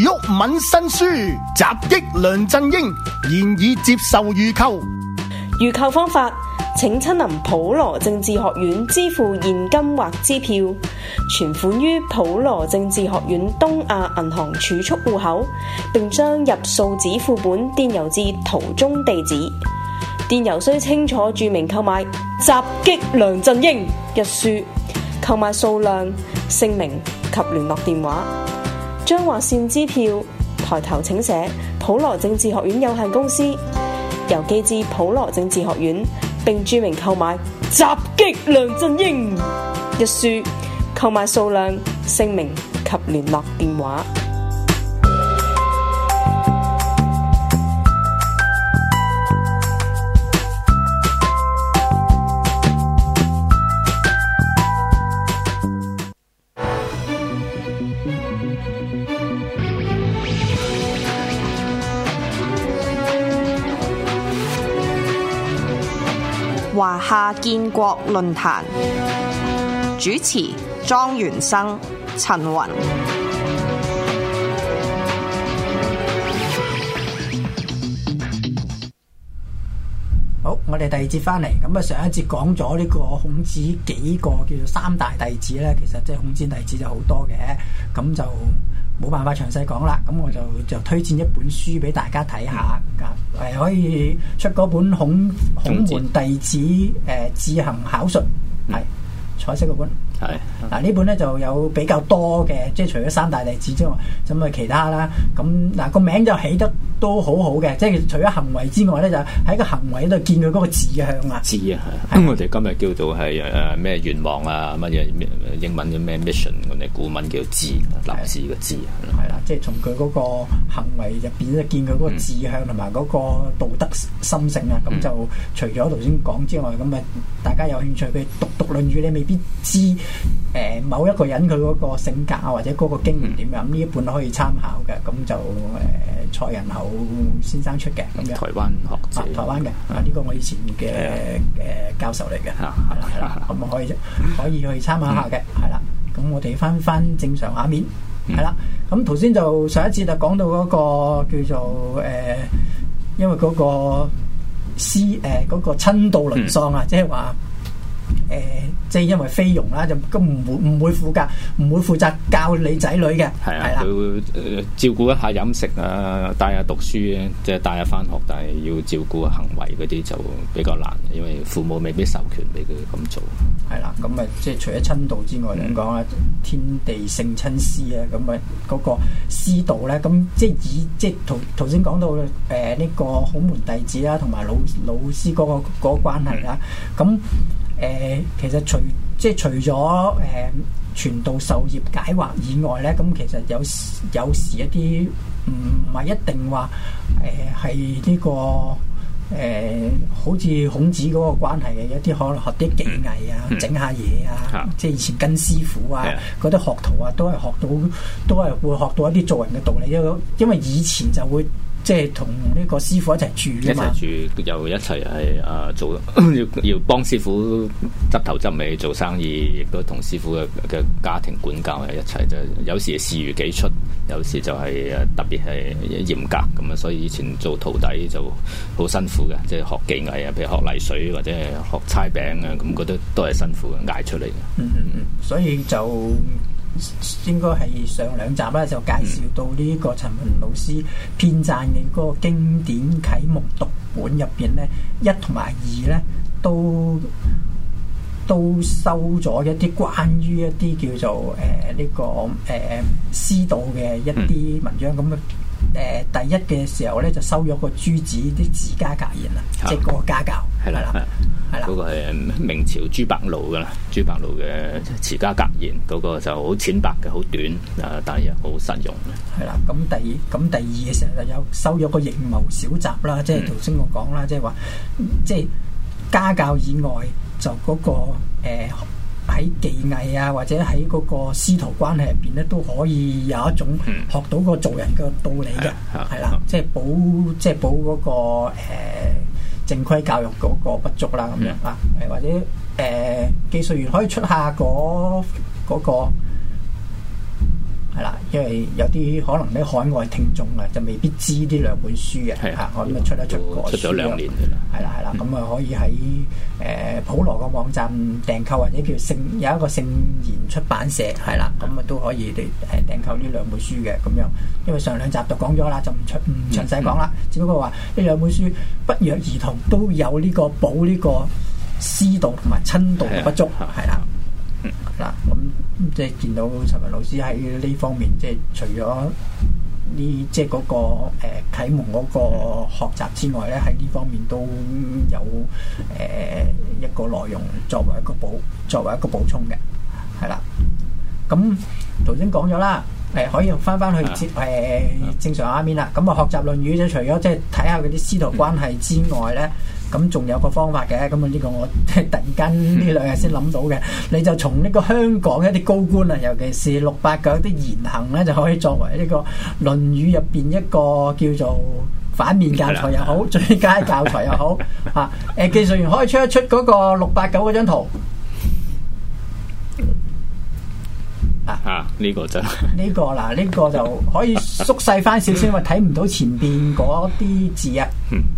毓民新書襲擊梁振英，現已接受預購。 預購方法，請親臨普羅政治學院支付現金或支票，存款於普羅政治學院東亞銀行儲蓄戶口，並將入數紙副本電郵至圖中地址。電郵須清楚註明購買襲擊梁振英一書，購買數量、姓名及聯絡電話。將劃線支票抬頭請寫普羅政治學院有限公司，郵寄至普羅政治學院，並註明購買襲擊梁振英一書，購買數量、姓名及聯絡電話。 華夏建國論壇主持莊元生、陳雲。 好，我哋第二節翻嚟，咁啊上一節講咗呢個孔子幾個叫做三大弟子咧，其實即係孔子弟子就好多嘅，咁就冇辦法詳細講啦。咁我就推薦一本書俾大家睇下，可以出嗰本孔門弟子自行考述，係彩色嗰本。係嗱呢本咧就有比較多嘅，即係除咗三大弟子之外，咁啊其他啦。咁嗱個名就起得都好好嘅，即係除咗行為之外咧，就喺個行為度見佢嗰個志向啊。志啊，係。 我哋今日叫做係咩願望啊，乜嘢英文嘅咩 mission， 我哋古文叫志，立志嘅志。 係啦，即係從佢嗰個行為入邊咧，見佢嗰個志向同埋嗰個道德心性啊。咁就除咗頭先講之外，咁啊大家有興趣佢讀《論語》，你未必知。某一個人佢嗰個性格啊，或者嗰個經驗點樣，呢一本可以參考嘅。咁就蔡仁厚先生出嘅，咁樣台灣學者， 台灣嘅呢個我以前嘅教授嚟嘅，係啦，咁可以去參考下嘅，係啦。咁我哋翻正常畫面，係啦。咁頭先就上一節就講到嗰個叫做因為嗰個嗰個親道淪喪啊，即係話。即係因為菲傭啦，就咁唔會負責教你仔女嘅，係啦， 佢照顧一下飲食啊，帶下讀書，即係帶下翻學，但係要照顧行為嗰啲就比較難，因為父母未必授權俾佢咁做。係啦，咁啊，即係除咗親道之外，點講啊？天地聖親師啊，咁啊嗰個師道咧，咁即係頭先講到呢個孔門弟子啦，同埋老師嗰個關係啦，咁。其實除咗傳道授業解惑以外咧，咁其實有時一啲唔係一定話係呢個好似孔子嗰個關係嘅，有啲可能學啲技藝啊，整下嘢啊，即係以前跟師傅啊，嗰啲學徒啊，都係會學到一啲做人嘅道理，因為以前就會。即係同呢個師傅一齊住㗎嘛，一齊住又一齊係做要幫師傅執頭執尾做生意，亦都同師傅嘅家庭管教係一齊，就有時視如己出，有時就係特別係嚴格咁啊，所以以前做徒弟就好辛苦嘅，即係學技藝啊，譬如學泥水或者係學猜餅啊，咁覺得都係辛苦嘅，捱出嚟嘅。所以就。應該係上兩集啦，就介紹到呢個陳雲老師編撰嘅嗰個經典啟蒙讀本入邊咧，1同埋2咧都收咗一啲關於一啲叫做呢個師道嘅一啲文章咁第一嘅時候咧就收咗個朱子啲治家格言啦，即係嗰個家教係啦，嗰個係明朝朱白露噶啦，朱白露嘅治家格言，嗰個就好淺白嘅，好短但係又好實用嘅。係啦，咁第二嘅時候就有收咗個營謀小集啦，即係頭先我講啦，即係話即係家教以外就嗰個喺技藝啊，或者喺嗰個師徒關係入邊咧，都可以有一種學到個做人嘅道理嘅，係啦，即係補嗰個正規教育嗰個不足啦，咁樣啊，或者技術員可以出下嗰個係啦，因為有啲可能啲海外聽眾啊，就未必知呢兩本書嘅嚇，我咁啊出過出咗2年嘅啦， 係啦，咁啊可以喺普羅個網站訂購，或者叫有一個聖言出版社係啦，咁啊都可以嚟訂購呢兩本書嘅咁樣。因為上2集就講咗啦，就唔詳細講啦，只不過話呢兩本書不約而同都有呢個補呢個師道同埋親道嘅不足，係啦。嗱，咁即係見到陳文老師喺呢方面，即係除咗呢即係嗰個啟蒙嗰個學習之外咧，喺呢方面都有一個內容作為一個補充嘅，係啦。咁頭先講咗啦，可以翻去正常畫面啦。咁啊，學習《論語》就除咗即係睇下嗰啲師徒關係之外咧，咁仲有個方法嘅。咁啊，呢個我突然間呢2日先諗到嘅，你就從呢個香港一啲高官啊，尤其是689啲言行咧，就可以作為呢個《論語》入邊一個叫做反面教材又好，最佳教材又好啊。技術員可以出一出嗰個689嗰張圖。 呢個就呢個嗱，呢個就可以縮細翻少少，因為睇唔到前邊嗰啲字啊。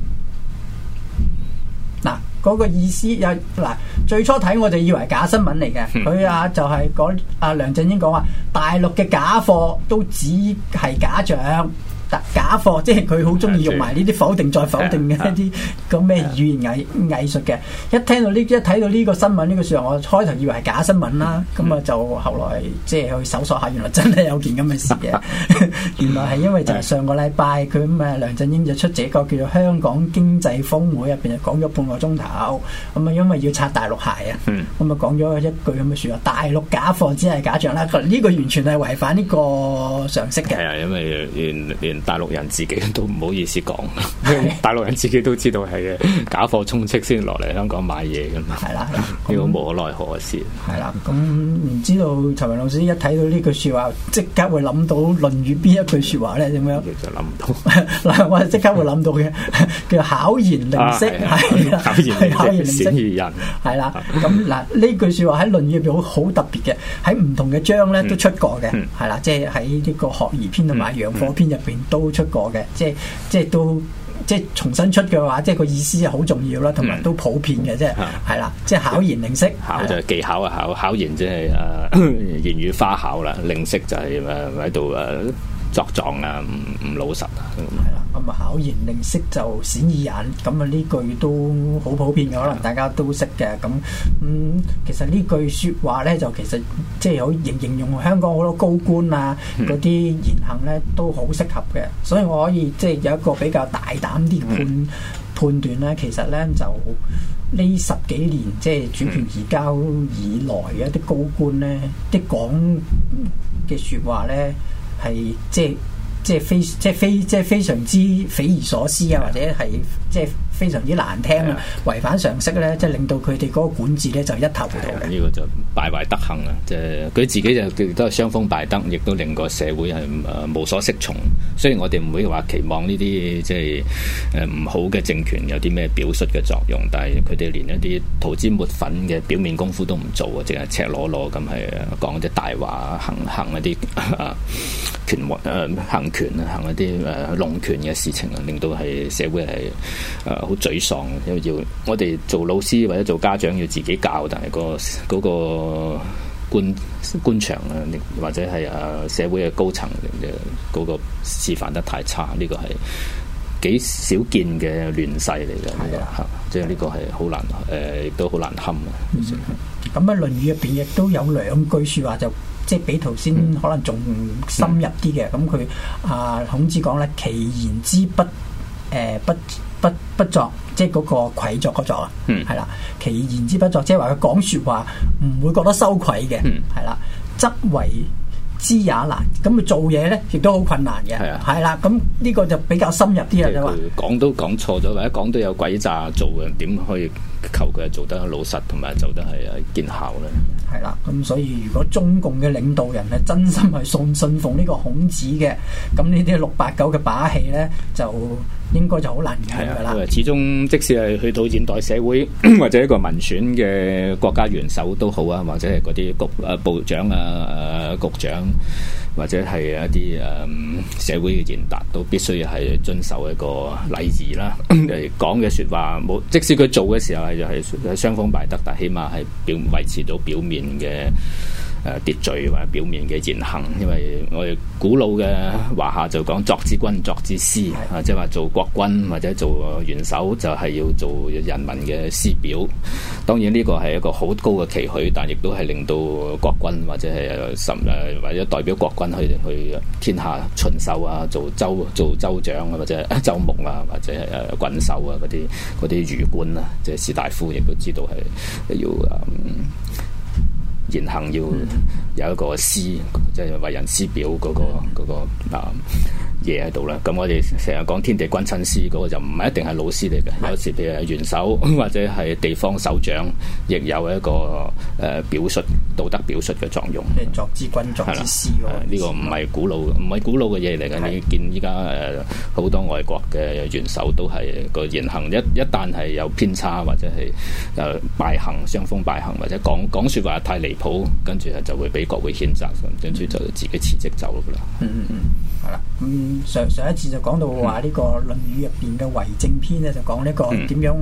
嗱，嗰個意思有嗱，最初睇我就以為假新聞嚟嘅，佢就係講梁振英講話，大陸嘅假貨都只係假象。假貨，即係佢好中意用埋呢啲否定再否定嘅一啲咁咩語言藝術嘅。一睇到呢個新聞呢個說話，我開頭以為係假新聞啦，咁啊就後來即係去搜索下，原來真係有件咁嘅事嘅。原來係因為就係上個禮拜佢咁啊，梁振英就出這個叫做香港經濟峰會入邊就講咗半個鐘頭，咁啊因為要擦大陸鞋啊，咁啊講咗一句咁嘅說話，大陸假貨只係假象啦。呢個完全係違反呢個常識嘅。 係啊，因為連大陸人自己都唔好意思講，大陸人自己都知道係假貨充斥先落嚟香港買嘢噶嘛。係啦，呢個無可奈何嘅事。係啦，咁唔知道陳文老師一睇到呢句說話，即刻會諗到《論語》邊一句說話咧？點樣？ 就諗唔到。 嗱，我係即刻會諗到嘅，叫巧言令色，係啦，巧言令色顯於人。係啦，咁嗱呢句說話喺《論語》入邊好特別嘅，喺唔同嘅章咧都出過嘅，係啦，即係喺呢個學而篇同埋陽貨篇入邊都出過嘅，即係都即係重新出嘅話，即係個意思係好重要啦，同埋都普遍嘅，即係係啦，即係巧言令色。 巧就係技巧啊，巧言即係言語花巧啦，令色就係喺度作狀啊，唔老實啊。 係啦，咁啊巧言令色就鮮於人，咁啊呢句都好普遍嘅，可能大家都識嘅。咁其實呢句説話咧，就其實即係好形容香港好多高官啊嗰啲言行咧，都好適合嘅。所以我可以即係有一個比較大膽啲判斷咧，其實咧就呢10幾年即係主權移交以來嘅一啲高官咧，啲講嘅説話咧。係即係非常之匪夷所思啊，或者係即係非常之難聽啊，違反常識咧，即係令到佢哋嗰個管治咧就一頭糊塗嘅。 呢個就敗壞德行啊！即係佢自己就都係傷風敗德，亦都令個社會係無所適從。雖然我哋唔會話期望呢啲即係唔好嘅政權有啲咩表率嘅作用，但係佢哋連一啲塗脂抹粉嘅表面功夫都唔做啊，淨係赤裸裸咁係講啲大話，行一啲行權啊，行一啲弄權嘅事情啊，令到係社會係好沮喪。因為要我哋做老師或者做家長要自己教，但係嗰個官場啊，或者係社會嘅高層嘅嗰個示範得太差，呢個係幾少見嘅亂世嚟嘅。係啊，即係呢個係好難亦都好難堪啊。 咁喺《論語》入邊亦都有2句説話就。即係比頭先可能仲深入啲嘅，咁佢孔子講咧，其言之不作，即係嗰個愧作嗰作啊，係啦，其言之不作，即係話佢講説話唔會覺得羞愧嘅，係啦，則為之也難，咁佢做嘢咧亦都好困難嘅，係啦，咁呢個就比較深入啲啦，就話講都講錯咗，或者講都有鬼詐做嘅，點可以求佢做得老實同埋做得係見效咧？ 係啦，咁所以如果中共嘅領導人係真心係信奉呢個孔子嘅，咁呢啲689嘅把戲咧就應該就好難見㗎啦。 始終即使係去到現代社會或者一個民選嘅國家元首都好啊，或者係嗰啲部長啊、局長，或者係一啲社會嘅賢達，都必須係遵守一個禮儀啦。嚟講嘅説話冇，即使佢做嘅時候係傷風敗德，但起碼係維持到表面嘅秩序或者表面嘅言行。因為我哋古老嘅華夏就講作之君，作之師，即係話做國君或者做元首就係要做人民嘅師表。當然呢個係一個好高嘅期許，但亦都係令到國君或者係或者代表國君去天下巡狩啊，做州長啊，或者州牧啊，或者係郡守啊，嗰啲儒官啊，即係士大夫，亦都知道係要言行要有一個師，即係為人師表嗰個嘢喺度啦。咁我哋成日講天地君親師，嗰個就唔係一定係老師嚟嘅。有時譬如係元首或者係地方首長，亦有一個表述道德表述嘅作用。 即係作之君，作之師喎。 呢個唔係古老嘅嘢嚟嘅。你見依家好多外國嘅元首都係個言行一旦係有偏差，或者係敗行、傷風敗行，或者講説話太離譜，跟住就會俾國會譴責，跟住就自己辭職走㗎啦。 係啦。上一次就講到話呢個《論語》入邊嘅為政篇咧，就講呢個點樣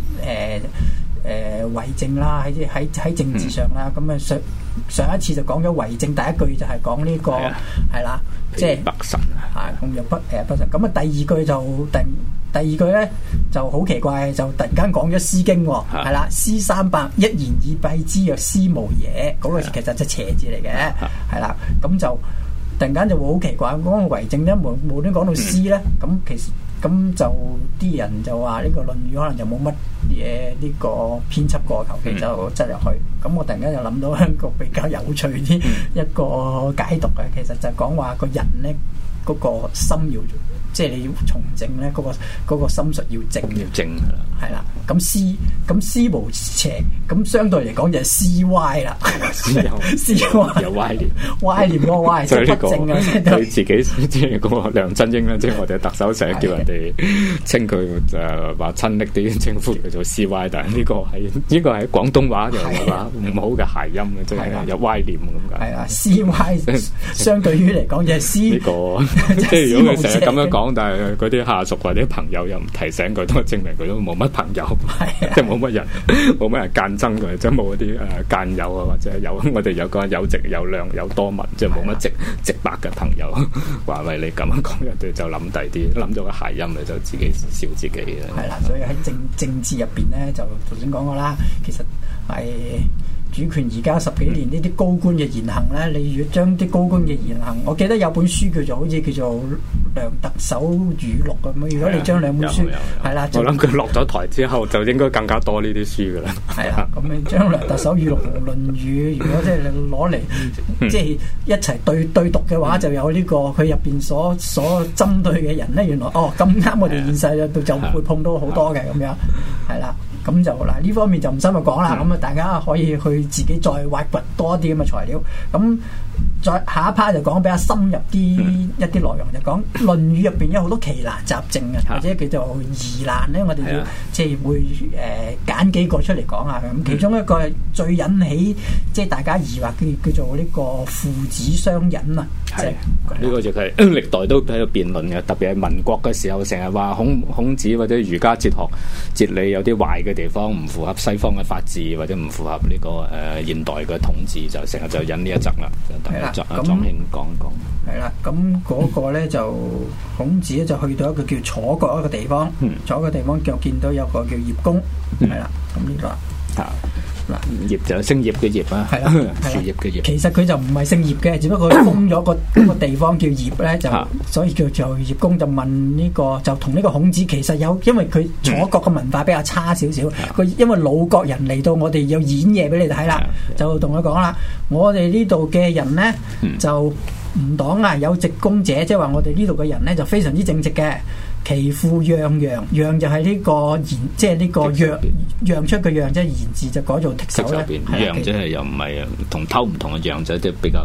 為政啦，喺政治上啦。咁啊上一次就講咗為政，第一句就係講呢個係啦，即係北辰啊，咁又北辰。咁啊第二句咧就好奇怪，就突然間講咗《詩經》喎，係啦，詩300，一言以蔽之曰詩無也。嗰個其實就邪字嚟嘅，係啦，咁就。突然間就會好奇怪，講個為政咧，無端講到詩咧，咁其實咁就啲人就話呢個《論語》可能就冇乜嘢呢個編輯過，求其就執入去。咁我突然間就諗到一個比較有趣啲一個解讀嘅，其實就講話個人咧嗰個心要，即係你要從政咧，嗰個心術要正，係啦。咁詩無邪，咁相對嚟講就係詩歪啦。詩歪有歪念，歪念嗰個歪即係不正啊！ 佢自己即係嗰個梁振英咧，即係我哋特首成日叫人哋稱佢話親昵啲稱呼佢做詩歪，但係呢個係廣東話就係話唔好嘅諧音嘅，即係有歪念咁解。 係啦，詩歪相對於嚟講就係詩呢個，即係如果佢成日咁樣講，但係嗰啲下屬或者朋友又唔提醒佢，都證明佢都冇乜朋友。即係冇乜人間憎佢，即係冇一啲間友啊，或者我哋有個有直有量有多文，即係冇乜直白嘅朋友。話為你咁樣講，人哋就諗第啲，諗咗個諧音，你就自己笑自己啦。 係啦，所以喺政治入邊咧，就頭先講過啦，其實係主權移交10幾年呢啲高官嘅言行咧，你如果將啲高官嘅言行，我記得有本書叫做好似叫做梁特首語錄咁樣。如果你將兩本書係啦， 我諗佢落咗台之後就應該更加多呢啲書噶啦。 係啦，咁你將梁特首語錄同《論語》，如果即係你攞嚟即係一齊對讀嘅話，就有呢個佢入邊所針對嘅人咧，原來咁啱我哋現世就會碰到好多嘅咁樣，係啦。咁就嗱呢方面就唔深入講啦，咁啊大家可以去自己再挖掘多啲咁嘅材料。咁再下一 part 就講比較深入啲一啲內容，就講《論語》入邊有好多奇難雜症嘅，或者叫做疑難咧，我哋要即係會揀幾個出嚟講下。咁其中一個係最引起即係大家疑惑嘅，叫做呢個父子相忍啊。係呢個就係歷代都喺度辯論嘅，特別係民國嘅時候，成日話孔子或者儒家哲學哲理有啲壞嘅地方，唔符合西方嘅法治，或者唔符合呢個現代嘅統治，就成日就引呢一則啦。係啦，咁莊慶講一講。 係啦，咁嗰個咧就孔子咧就去到一個叫楚國一個地方，楚個地方就見到有個叫葉公，係啦，咁呢個嗱， 葉就姓葉嘅葉啊，係啦，樹葉嘅葉。 其實佢就唔係姓葉嘅，只不過封咗個地方叫葉咧，就所以叫做葉公。就問呢個，就同呢個孔子其實有，因為佢楚國嘅文化比較差少少，佢因為魯國人嚟到我哋有演嘢俾你睇啦，就同佢講啦，我哋呢度嘅人咧就唔黨啊，有直公者，即係話我哋呢度嘅人咧就非常之正直嘅。其父讓，讓就係呢個言，即係呢個讓出嘅讓，即係言字就改做剔手咧。 讓即係又唔係同偷唔同嘅讓，就即係比較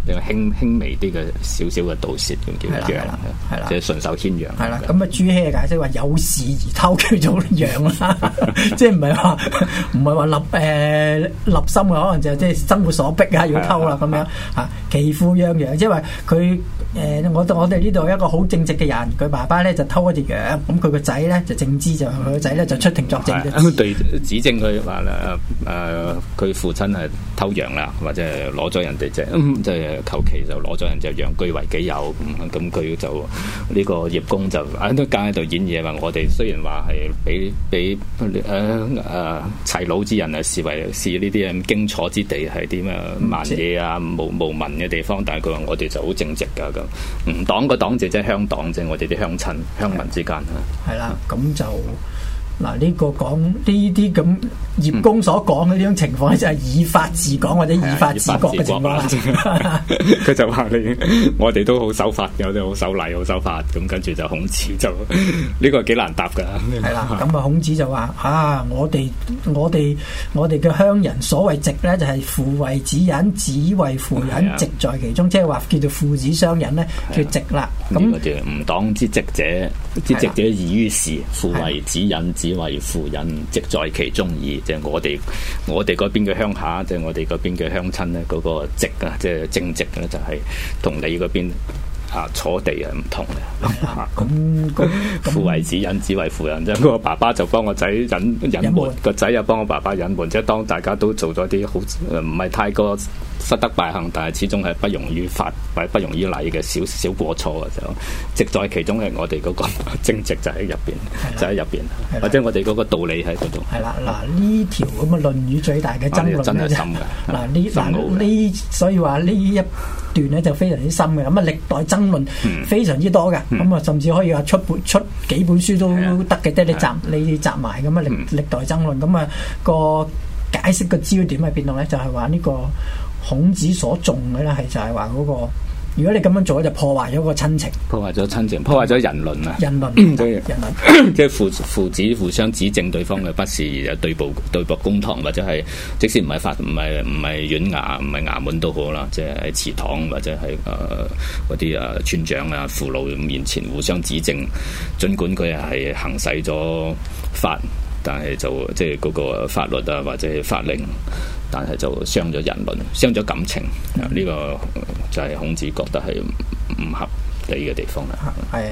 輕微啲嘅少少嘅盜竊咁叫養， 係啦， 即係順手牽羊。 係啦，咁啊朱熹嘅解釋話有事而偷叫做養啦，即係唔係話立心嘅，可能就即係生活所逼啊要偷啦咁樣嚇。其父養羊，即係話佢我哋呢度一個好正直嘅人，佢爸爸咧就偷一隻羊，咁佢個仔咧就正知，就佢個仔咧就出庭作證， 對指證佢話佢父親係偷羊啦，或者係攞咗人哋即係求其就攞咗人隻羊據為己有咁佢就呢個葉公就喺度喺度演嘢話，我哋雖然話係俾齊魯之人視呢啲咁荊楚之地係啲咩蠻野啊無民嘅地方，但係佢話我哋就好正直㗎咁，唔黨個黨就即係鄉黨，即係我哋啲鄉親鄉民之間啊。 係啦，咁就。嗱，呢個講呢啲咁葉公所講嘅呢種情況咧，就係以法治港或者以法治國嘅情況啦。 佢就話我哋都好守法，有啲好守禮、好守法，咁跟住就孔子就呢個幾難答㗎。 係啦，咁啊孔子就話我哋嘅鄉人所謂直咧，就係父為子隱，子為父隱，直在其中，即係話叫做父子相隱咧，叫直啦。咁呢個就吾黨之直者，之直者異於是，父為子隱，子為父隱，直在其中矣。即係我哋嗰邊嘅鄉下，即係我哋嗰邊嘅鄉親咧，嗰個直啊，即係正直咧，就係同你嗰邊楚地係唔同嘅。咁父為子隱，子為父隱，即係個爸爸就幫個仔隱瞞，個仔又幫我爸爸隱瞞，即係當大家都做咗啲好唔係太過失德敗行，但係始終係不容於法或者不容於禮嘅小過錯嘅時候，直在其中係我哋嗰個正直就喺入邊，就喺入邊，或者我哋嗰個道理喺嗰度。係啦，嗱呢條咁嘅《論語》最大嘅爭論真係深嘅。 呢所以話呢一段咧就非常之深嘅，咁啊歷代爭論非常之多嘅，咁啊甚至可以話出幾本書都得嘅，即係你集埋咁啊歷代爭論，咁啊個解釋個焦點喺邊度咧？就係話呢個孔子所重嘅咧，係就係話嗰個，如果你咁樣做咧，就破壞咗個親情，破壞咗人倫啊！人倫， 即係父子互相指證對方嘅不是，又對簿公堂，或者係即使唔係縣衙，唔係衙門都好啦，即係喺祠堂或者係嗰啲村長啊父老面前互相指證，儘管佢係行使咗法，但係就即係嗰個法律啊或者係法令，但係就傷咗人倫，傷咗感情。呢個就係孔子覺得係唔合理嘅地方啦。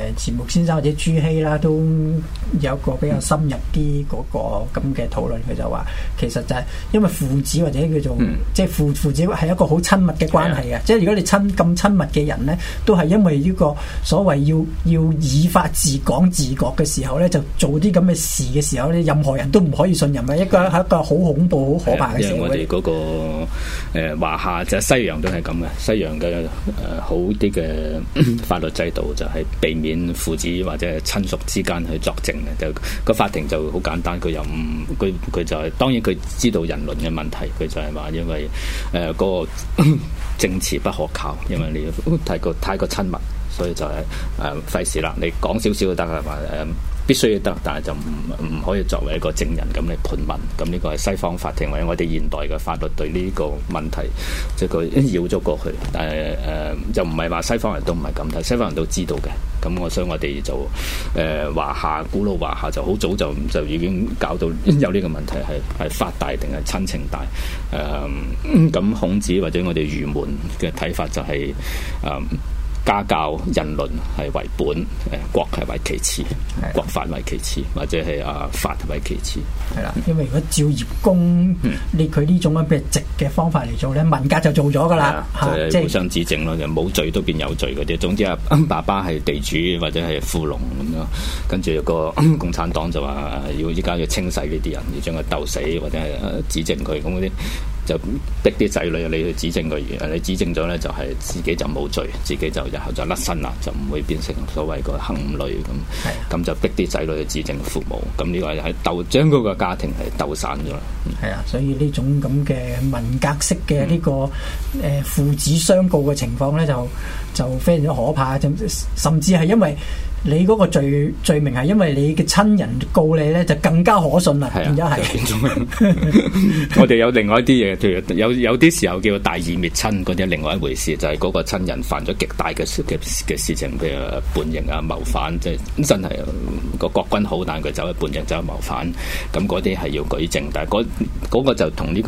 因為我哋嗰個華夏就西洋都係咁嘅，西洋嘅好啲嘅法律制度就係避免父子或者親屬之間去作證嘅，就個法庭就好簡單，佢就係當然佢知道人倫嘅問題，佢就係話因為嗰個證詞不可靠，因為你太過親密，所以就係費事啦，你講少少就得係嘛，必須要得，但係就唔可以作為一個證人咁嚟盤問。咁呢個係西方法庭或者我哋現代嘅法律對呢個問題，即係佢繞咗過去。但係就唔係話西方人都唔係咁睇，西方人都知道嘅。咁所以我哋就古老華夏就好早就已經搞到有呢個問題，係法大定係親情大。咁孔子或者我哋儒門嘅睇法就係家教人倫係為本，國係為其次，國法為其次，或者係法為其次。 係啦，因為如果照葉公佢呢種咁嘅直嘅方法嚟做咧，文革就做咗噶啦， 即係互相指證咯，就冇罪都變有罪嗰啲。總之爸爸係地主或者係富農咁樣，跟住個共產黨就話依家要清洗呢啲人，要將佢鬥死或者係指證佢咁嗰啲。就逼啲仔女你去指證佢，你指證咗咧就係自己就冇罪，自己就日後就甩身啦，就唔會變成所謂個行累咁。咁就逼啲仔女去指證父母，咁呢個係將嗰個家庭係鬥散咗啦。係啊， 所以呢種咁嘅文革式嘅呢個父子相告嘅情況咧，就非常之可怕，甚至係因為你嗰個罪名係因為你嘅親人告你咧，就更加可信啦。變咗係。 我哋有另外一啲嘢，譬如有啲時候叫大義滅親嗰啲，另外一回事，就係嗰個親人犯咗極大嘅事情，譬如叛逆啊、謀反，即係真係個國君好，但係佢走去叛逆、走去謀反，咁嗰啲係要舉證。但係嗰個就同呢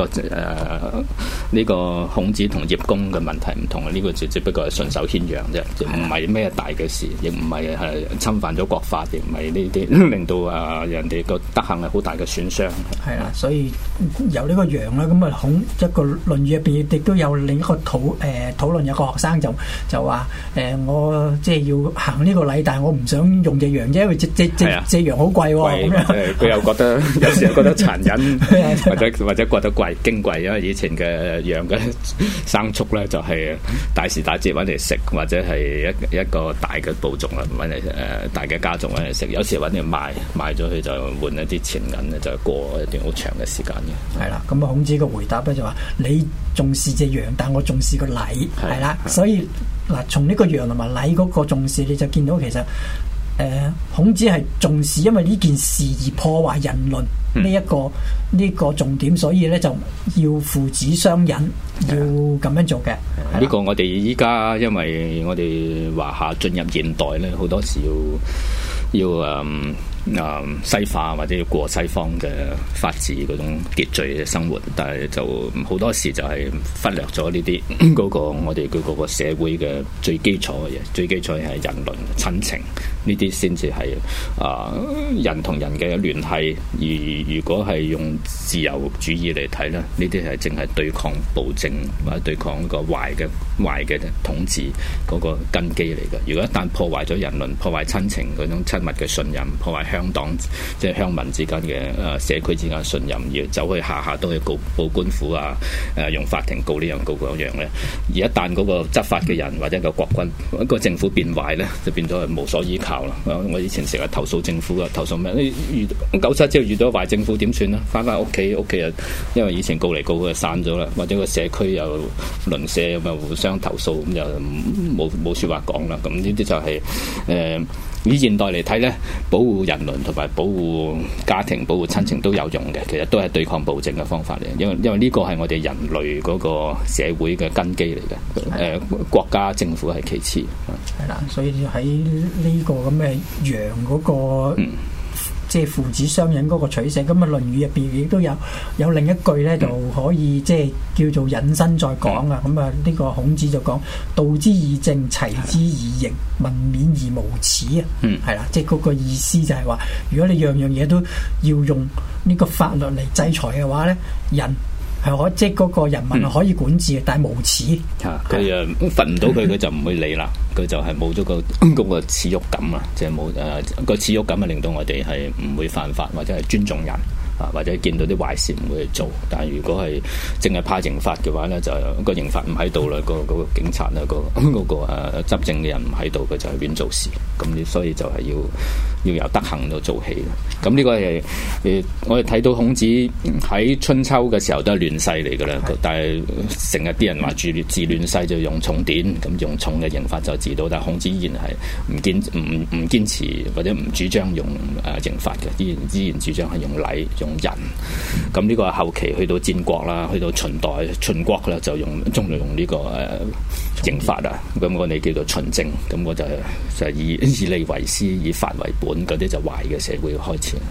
個孔子同葉公嘅問題唔同啊！呢個只不過係順手牽羊啫，唔係咩大嘅事，亦唔係侵犯咗國法，亦唔係呢啲令到人哋個德行係好大嘅損傷。 係啦，所以由呢個羊啦，咁啊一個《論語》入邊亦都有另一個討論，有個學生就話我即係要行呢個禮，但係我唔想用隻羊啫，因為隻羊好貴喎。咁樣佢又覺得有時候覺得殘忍，或者覺得矜貴，因為以前嘅羊嘅生畜咧就係大時大節揾嚟食，或者係一個大嘅部族啦揾嚟大嘅家族揾嚟食，有時揾嚟賣咗佢就換一啲錢銀咧，就過一段好長嘅時間嘅。 係啦，咁孔子嘅回答咧就話：你重視隻羊，但我重視個禮，係啦。所以嗱，從呢個羊同埋禮嗰個重視，你就見到其實孔子係重視因為呢件事而破壞人倫呢個重點，所以咧就要父子相忍，要咁樣做嘅。 呢個我哋依家因為我哋華夏進入現代咧，好多時要西化或者要過西方嘅法治嗰種秩序嘅生活，但係就好多時就係忽略咗呢啲嗰個我哋嗰個社會嘅最基礎嘅嘢，最基礎係人倫親情，呢啲先至係人同人嘅聯繫。而如果係用自由主義嚟睇咧，呢啲係淨係對抗暴政或者對抗一個壞嘅統治嗰個根基嚟嘅。如果一旦破壞咗人倫，破壞親情嗰種親密嘅信任，破壞鄉黨即係鄉民之間嘅社區之間信任，而走去下都去報官府啊，用法庭告呢樣告嗰樣咧。而一旦嗰個執法嘅人或者個國軍個政府變壞咧，就變咗係無所依靠啦。我以前成日投訴政府啊，投訴咩？97之後遇到壞政府點算啊？翻屋企啊，因為以前告嚟告去散咗啦，或者個社區又鄰舍咁啊互相投訴，咁就冇説話講啦。咁呢啲就係以現代嚟睇咧，保護人倫同埋保護家庭、保護親情都有用嘅，其實都係對抗暴政嘅方法嚟。因為呢個係我哋人類嗰個社會嘅根基嚟嘅。國家政府係其次。 係啦，所以喺呢個咁嘅羊嗰個。即係父子相忍嗰個取捨，咁啊《論語》入邊亦都有另一句咧，就可以即係叫做引申再講啊。咁啊呢個孔子就講：道之以政，齊之以刑，民免而無恥啊。係啦，即係嗰個意思就係話，如果你樣樣嘢都要用呢個法律嚟制裁嘅話咧，人係可即係嗰個人民係可以管治嘅，但係無恥。 佢罰唔到佢就唔會理啦。佢就係冇咗個恥辱感啊，即係冇個恥辱感啊，令到我哋係唔會犯法或者係尊重人啊，或者見到啲壞事唔會去做。但係如果係淨係怕刑罰嘅話咧，就個刑罰唔喺度啦，嗰個警察啊，嗰個執政嘅人唔喺度，佢就係亂做事。咁所以就係要由德行度做起。咁呢個係我哋睇到孔子喺春秋嘅時候都係亂世嚟㗎啦，但係成日啲人話治亂世就用重典，咁用重嘅刑罰就治到，但係孔子依然係唔堅持或者唔主張用刑罰嘅，依然主張係用禮用人。咁呢個係後期去到戰國啦，去到秦國啦，就用呢個刑罰啊。咁我哋叫做秦政，咁我就係以利為師，以法為本，嗰啲就壞嘅社會開始。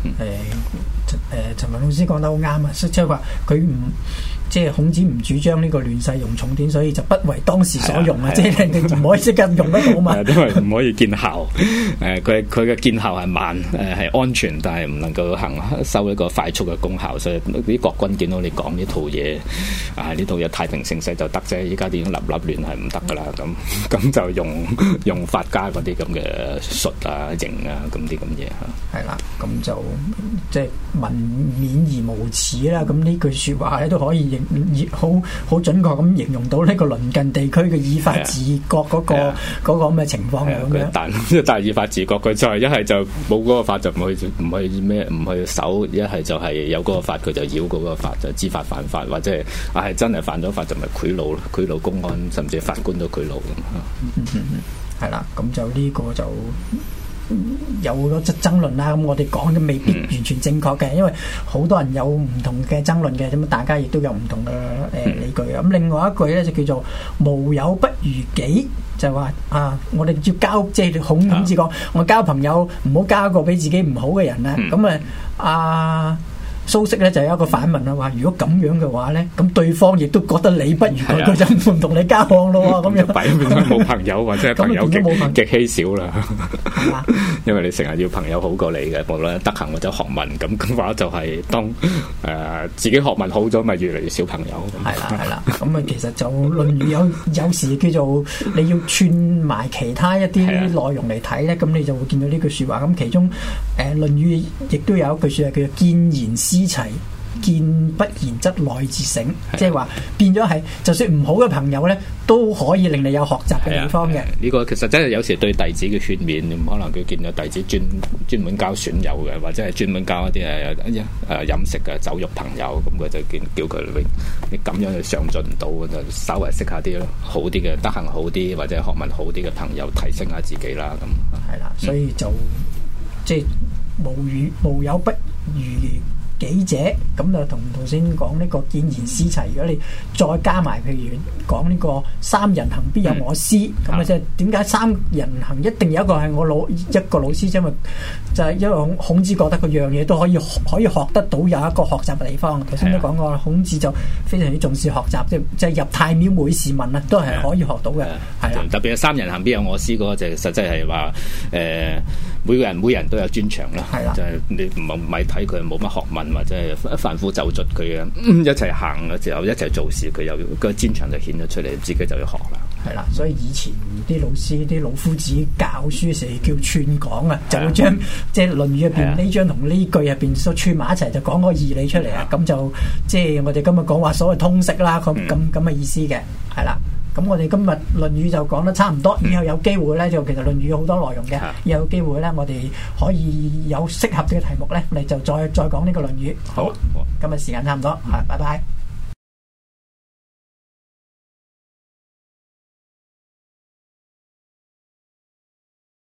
陳文老師講得好啱啊！即係話佢唔即係孔子唔主張呢個亂世用重典，所以就不為當時所用啊！即係你唔可以即刻用得到嘛？ 因為唔可以見效。佢嘅見效係慢，係安全，但係唔能夠收一個快速嘅功效。所以啲國君見到你講呢套嘢，呢套嘢太平盛世就得啫。依家啲已經立亂係唔得噶啦。咁就用法家嗰啲咁嘅術啊、刑啊咁啲咁嘢嚇。 係啦，咁就即係民免而無恥啦。咁呢句説話咧都可以好準確咁形容到呢個鄰近地區嘅以法治國嗰個咁嘅情況咁樣。 但係以法治國，佢就係一係就冇嗰個法就唔去守，一係就係有嗰個法佢就繞嗰個法，就知法犯法，或者係真係犯咗法就咪賄賂公安，甚至法官都賄賂咁。 係啦，咁就呢個就有好多爭論啦。咁我哋講嘅未必完全正確嘅，因為好多人有唔同嘅爭論嘅，咁大家亦都有唔同嘅理據。咁另外一句咧就叫做無友不如己，就話我哋要交，即係孔子講，我交朋友唔好交一個比自己唔好嘅人啦。咁蘇軾咧就有一個反問啦，話如果咁樣嘅話咧，咁對方亦都覺得你不如佢，佢就唔同你交往咯。咁樣變咗冇朋友或者係朋友極稀少啦。因為你成日要朋友好過你嘅，無論德行或者學問，咁嘅話就係當自己學問好咗，咪越嚟越少朋友。 係啦。咁其實就《論語》有時叫做你要串埋其他一啲內容嚟睇咧，咁你就會見到呢句説話。咁其中《論語》亦都有一句説話叫做見賢思齊，見不賢則內自省，即係話變咗係，就算唔好嘅朋友咧，都可以令你有學習嘅地方嘅。 呢個其實真係有時對弟子嘅勸勉，可能佢見到弟子專門交損友嘅，或者係專門交一啲飲食嘅酒肉朋友，咁佢就叫佢你咁樣就上進唔到，就稍微識下啲好啲嘅德行好啲或者學問好啲嘅朋友，提升下自己啦。咁係啦，所以就即係無友不如己者，咁就同頭先講呢個見賢思齊。如果你再加埋譬如講呢個三人行必有我師，咁即係點解三人行一定有一個係一個老師？因為就係因為孔子覺得佢樣嘢都可以學得到，有一個學習嘅地方。頭先都講過，孔子就非常之重視學習，即係入太廟每事問啊，都係可以學到嘅。係啦， 特別係三人行必有我師嗰個就實際係話每個人都有專長啦。係啦，就係你唔係睇佢冇乜學問或者係凡夫走卒，佢一齊行嘅時候一齊做事，佢有個專長就顯咗出嚟，自己就要學啦。 係啦，所以以前啲老師啲老夫子教書時叫串講啊，就會將即係《論語》入邊呢章同呢句入邊所串埋一齊，就講個義理出嚟啊。咁就即係我哋今日講話所謂通識啦，咁嘅意思嘅。係啦，咁我哋今日《論語》就講得差唔多，以後有機會咧，就其實《論語》好多內容嘅，以後有機會咧，我哋可以有適合嘅題目咧，我哋就再講呢個《論語》。好，今日時間差唔多，拜拜。